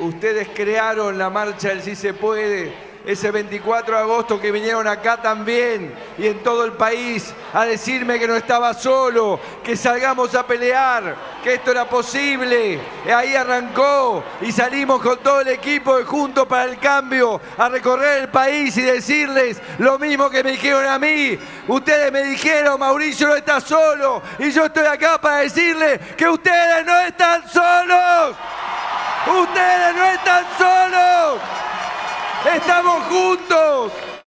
ustedes crearon la marcha del Sí se puede. Ese 24 de agosto que vinieron acá también y en todo el país a decirme que no estaba solo, que salgamos a pelear, que esto era posible. Ahí arrancó y salimos con todo el equipo de Juntos para el Cambio a recorrer el país y decirles lo mismo que me dijeron a mí. Ustedes me dijeron, Mauricio no está solo, y yo estoy acá para decirles que ustedes no están solos. Ustedes no están solos. ¡Estamos juntos!